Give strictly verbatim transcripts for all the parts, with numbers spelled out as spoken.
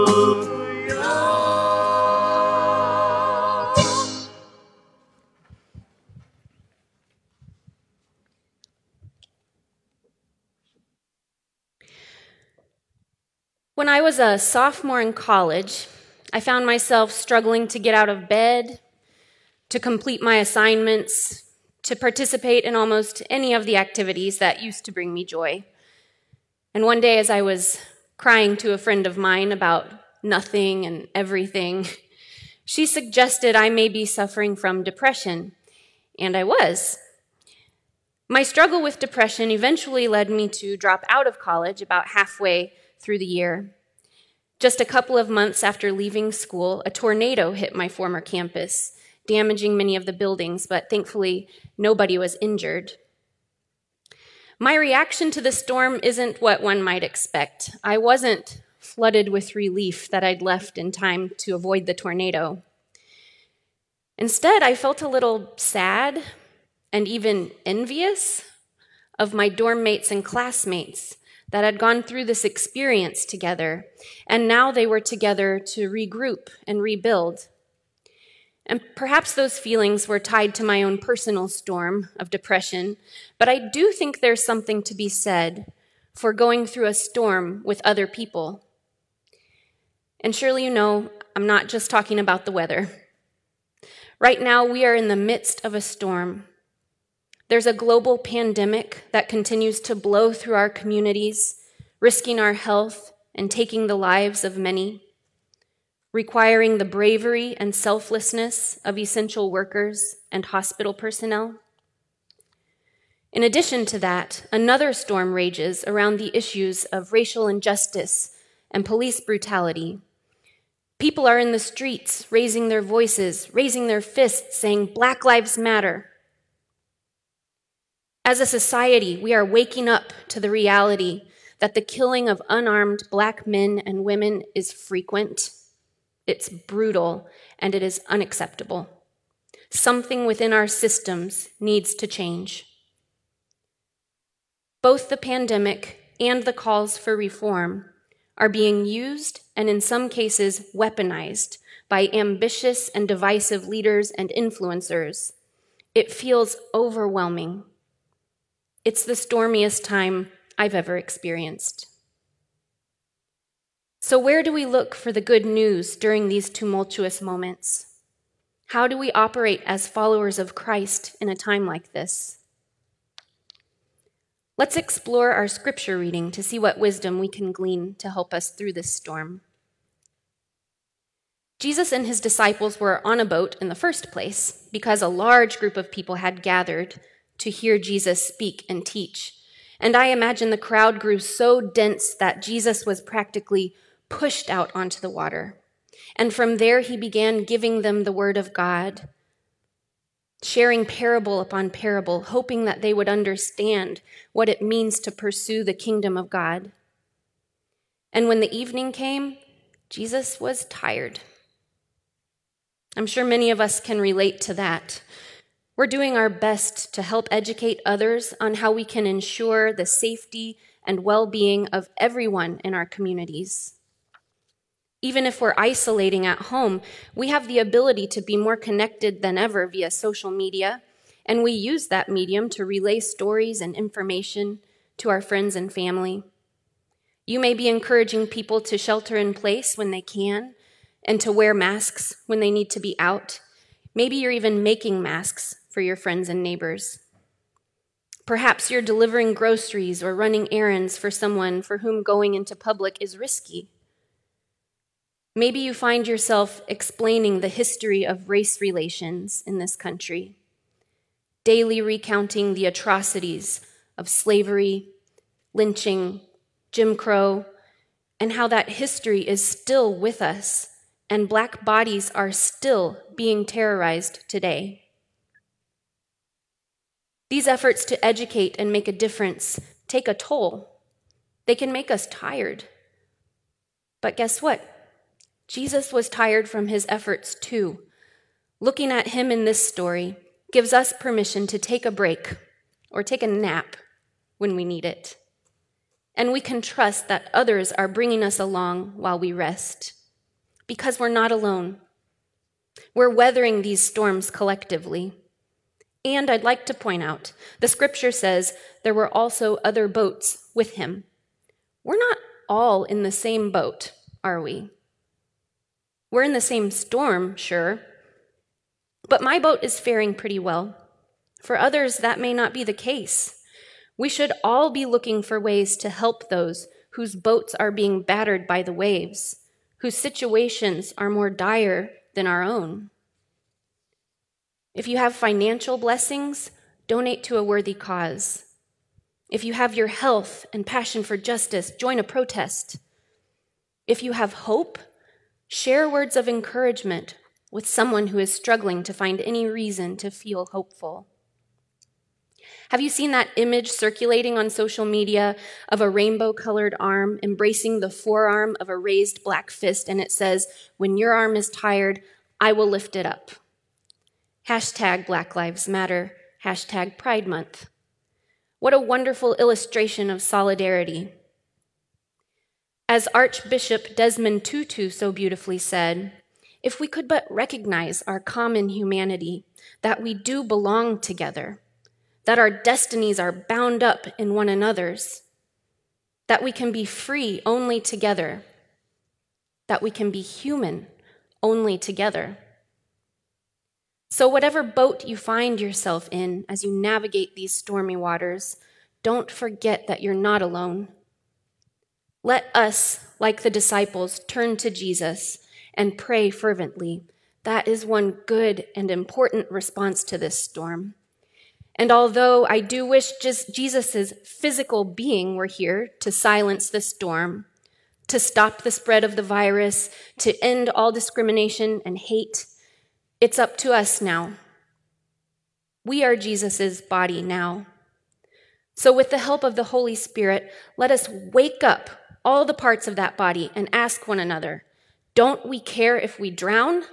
When I was a sophomore in college, I found myself struggling to get out of bed, to complete my assignments, to participate in almost any of the activities that used to bring me joy. And one day, as I was crying to a friend of mine about nothing and everything, she suggested I may be suffering from depression, and I was. My struggle with depression eventually led me to drop out of college about halfway through the year. Just a couple of months after leaving school, a tornado hit my former campus, damaging many of the buildings, but thankfully nobody was injured. My reaction to the storm isn't what one might expect. I wasn't flooded with relief that I'd left in time to avoid the tornado. Instead, I felt a little sad and even envious of my dorm mates and classmates that had gone through this experience together, and now they were together to regroup and rebuild. And perhaps those feelings were tied to my own personal storm of depression, but I do think there's something to be said for going through a storm with other people. And surely you know, I'm not just talking about the weather. Right now, we are in the midst of a storm. There's a global pandemic that continues to blow through our communities, risking our health and taking the lives of many, requiring the bravery and selflessness of essential workers and hospital personnel. In addition to that, another storm rages around the issues of racial injustice and police brutality. People are in the streets raising their voices, raising their fists, saying, "Black Lives Matter." As a society, we are waking up to the reality that the killing of unarmed Black men and women is frequent, it's brutal, and it is unacceptable. Something within our systems needs to change. Both the pandemic and the calls for reform are being used and in some cases weaponized by ambitious and divisive leaders and influencers. It feels overwhelming. It's the stormiest time I've ever experienced. So where do we look for the good news during these tumultuous moments? How do we operate as followers of Christ in a time like this? Let's explore our scripture reading to see what wisdom we can glean to help us through this storm. Jesus and his disciples were on a boat in the first place because a large group of people had gathered to hear Jesus speak and teach. And I imagine the crowd grew so dense that Jesus was practically pushed out onto the water. And from there, he began giving them the word of God, sharing parable upon parable, hoping that they would understand what it means to pursue the kingdom of God. And when the evening came, Jesus was tired. I'm sure many of us can relate to that. We're doing our best to help educate others on how we can ensure the safety and well-being of everyone in our communities. Even if we're isolating at home, we have the ability to be more connected than ever via social media, and we use that medium to relay stories and information to our friends and family. You may be encouraging people to shelter in place when they can and to wear masks when they need to be out. Maybe you're even making masks for your friends and neighbors. Perhaps you're delivering groceries or running errands for someone for whom going into public is risky. Maybe you find yourself explaining the history of race relations in this country, daily recounting the atrocities of slavery, lynching, Jim Crow, and how that history is still with us and Black bodies are still being terrorized today. These efforts to educate and make a difference take a toll. They can make us tired. But guess what? Jesus was tired from his efforts too. Looking at him in this story gives us permission to take a break or take a nap when we need it. And we can trust that others are bringing us along while we rest, because we're not alone. We're weathering these storms collectively. And I'd like to point out, the scripture says there were also other boats with him. We're not all in the same boat, are we? We're in the same storm, sure, but my boat is faring pretty well. For others, that may not be the case. We should all be looking for ways to help those whose boats are being battered by the waves, whose situations are more dire than our own. If you have financial blessings, donate to a worthy cause. If you have your health and passion for justice, join a protest. If you have hope, share words of encouragement with someone who is struggling to find any reason to feel hopeful. Have you seen that image circulating on social media of a rainbow-colored arm embracing the forearm of a raised black fist, and it says, "When your arm is tired, I will lift it up." Hashtag Black Lives Matter, hashtag Pride Month. What a wonderful illustration of solidarity. As Archbishop Desmond Tutu so beautifully said, if we could but recognize our common humanity, that we do belong together, that our destinies are bound up in one another's, that we can be free only together, that we can be human only together. So whatever boat you find yourself in as you navigate these stormy waters, don't forget that you're not alone. Let us, like the disciples, turn to Jesus and pray fervently. That is one good and important response to this storm. And although I do wish just Jesus' physical being were here to silence the storm, to stop the spread of the virus, to end all discrimination and hate, it's up to us now. We are Jesus' body now. So with the help of the Holy Spirit, let us wake up all the parts of that body and ask one another, don't we care if we drown?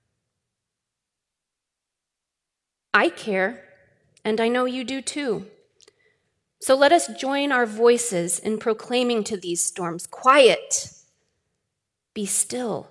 I care, and I know you do too. So let us join our voices in proclaiming to these storms, quiet, be still.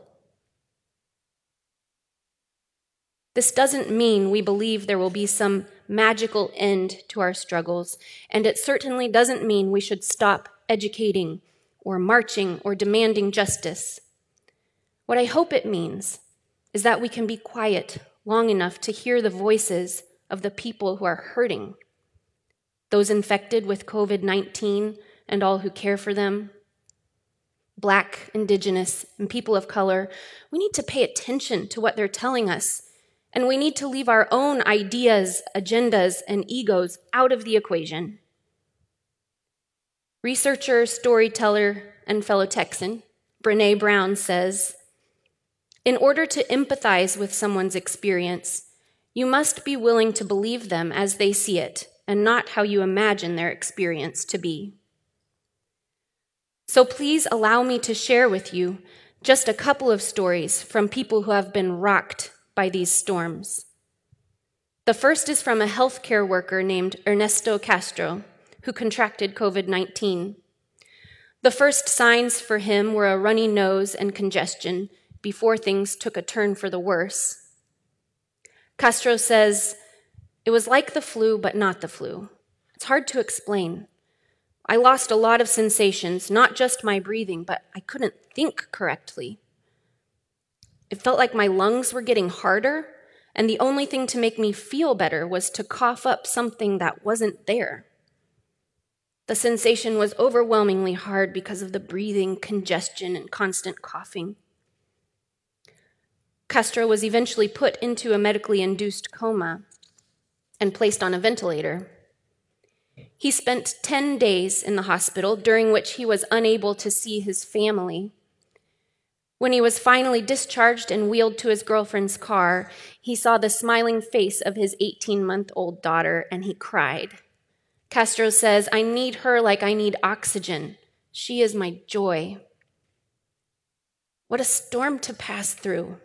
This doesn't mean we believe there will be some magical end to our struggles, and it certainly doesn't mean we should stop educating or marching or demanding justice. What I hope it means is that we can be quiet long enough to hear the voices of the people who are hurting, those infected with covid nineteen and all who care for them, Black, Indigenous, and people of color. We need to pay attention to what they're telling us, and we need to leave our own ideas, agendas, and egos out of the equation. Researcher, storyteller, and fellow Texan, Brené Brown says, in order to empathize with someone's experience, you must be willing to believe them as they see it and not how you imagine their experience to be. So please allow me to share with you just a couple of stories from people who have been rocked by these storms. The first is from a healthcare worker named Ernesto Castro, who contracted covid nineteen. The first signs for him were a runny nose and congestion before things took a turn for the worse. Castro says, it was like the flu, but not the flu. It's hard to explain. I lost a lot of sensations, not just my breathing, but I couldn't think correctly. It felt like my lungs were getting harder, and the only thing to make me feel better was to cough up something that wasn't there. The sensation was overwhelmingly hard because of the breathing, congestion, and constant coughing. Castro was eventually put into a medically induced coma and placed on a ventilator. He spent ten days in the hospital, during which he was unable to see his family. When he was finally discharged and wheeled to his girlfriend's car, he saw the smiling face of his eighteen-month-old daughter, and he cried. Castro says, I need her like I need oxygen. She is my joy. What a storm to pass through.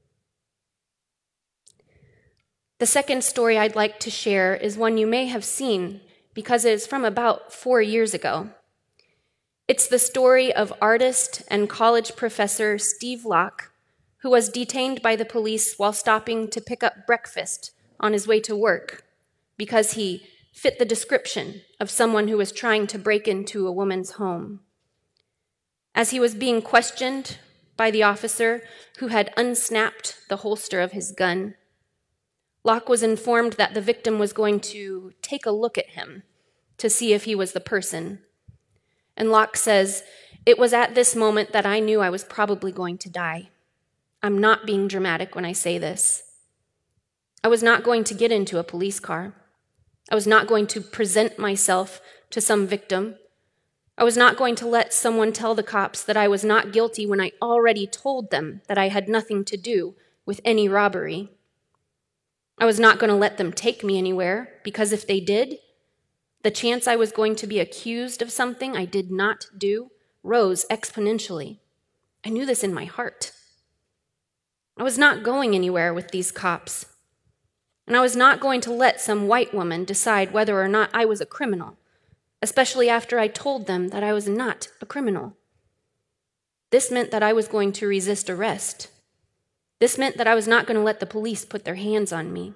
The second story I'd like to share is one you may have seen because it is from about four years ago. It's the story of artist and college professor Steve Locke, who was detained by the police while stopping to pick up breakfast on his way to work because he fit the description of someone who was trying to break into a woman's home. As he was being questioned by the officer who had unsnapped the holster of his gun, Locke was informed that the victim was going to take a look at him to see if he was the person. And Locke says, "It was at this moment that I knew I was probably going to die. I'm not being dramatic when I say this. I was not going to get into a police car. I was not going to present myself to some victim. I was not going to let someone tell the cops that I was not guilty when I already told them that I had nothing to do with any robbery. I was not going to let them take me anywhere, because if they did, the chance I was going to be accused of something I did not do rose exponentially. I knew this in my heart. I was not going anywhere with these cops, and I was not going to let some white woman decide whether or not I was a criminal, especially after I told them that I was not a criminal. This meant that I was going to resist arrest. This meant that I was not going to let the police put their hands on me."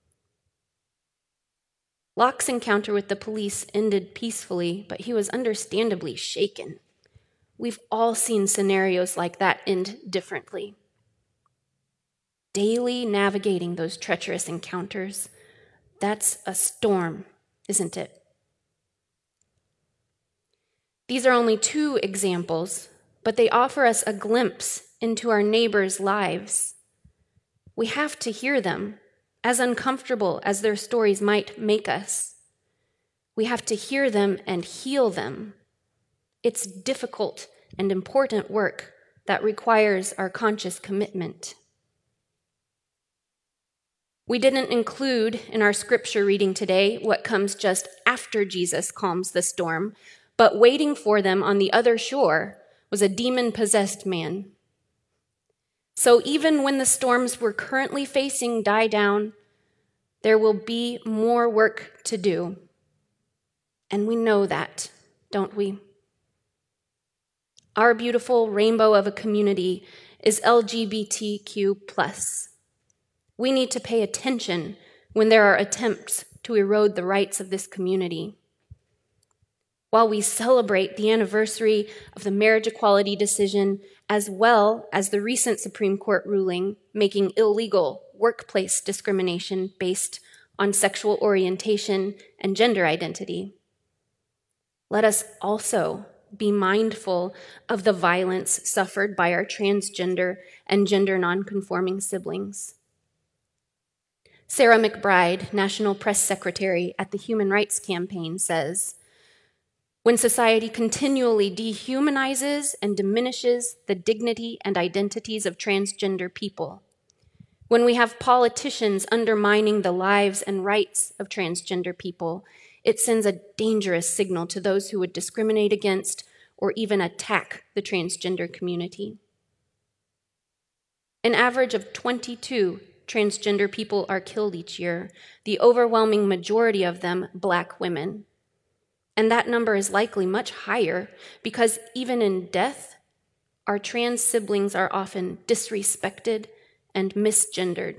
Locke's encounter with the police ended peacefully, but he was understandably shaken. We've all seen scenarios like that end differently. Daily navigating those treacherous encounters, that's a storm, isn't it? These are only two examples, but they offer us a glimpse into our neighbors' lives. We have to hear them, as uncomfortable as their stories might make us. We have to hear them and heal them. It's difficult and important work that requires our conscious commitment. We didn't include in our scripture reading today what comes just after Jesus calms the storm, but waiting for them on the other shore was a demon-possessed man. So even when the storms we're currently facing die down, there will be more work to do. And we know that, don't we? Our beautiful rainbow of a community is L G B T Q plus. We need to pay attention when there are attempts to erode the rights of this community. While we celebrate the anniversary of the marriage equality decision, as well as the recent Supreme Court ruling making illegal workplace discrimination based on sexual orientation and gender identity, let us also be mindful of the violence suffered by our transgender and gender nonconforming siblings. Sarah McBride, National Press Secretary at the Human Rights Campaign, says, "When society continually dehumanizes and diminishes the dignity and identities of transgender people, when we have politicians undermining the lives and rights of transgender people, it sends a dangerous signal to those who would discriminate against or even attack the transgender community. An average of twenty-two transgender people are killed each year, the overwhelming majority of them Black women. And that number is likely much higher because even in death, our trans siblings are often disrespected and misgendered."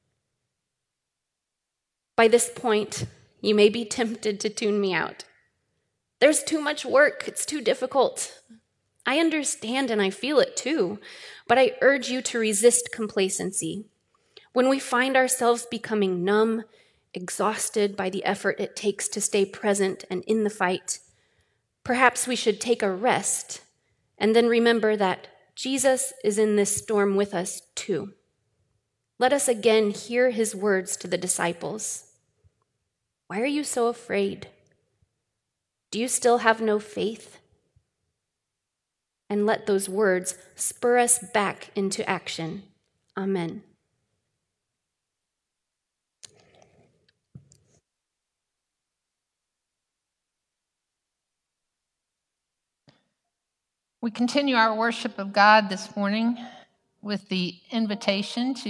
By this point, you may be tempted to tune me out. There's too much work, it's too difficult. I understand and I feel it too, but I urge you to resist complacency. When we find ourselves becoming numb, exhausted by the effort it takes to stay present and in the fight, perhaps we should take a rest and then remember that Jesus is in this storm with us too. Let us again hear his words to the disciples. Why are you so afraid? Do you still have no faith? And let those words spur us back into action. Amen. We continue our worship of God this morning with the invitation to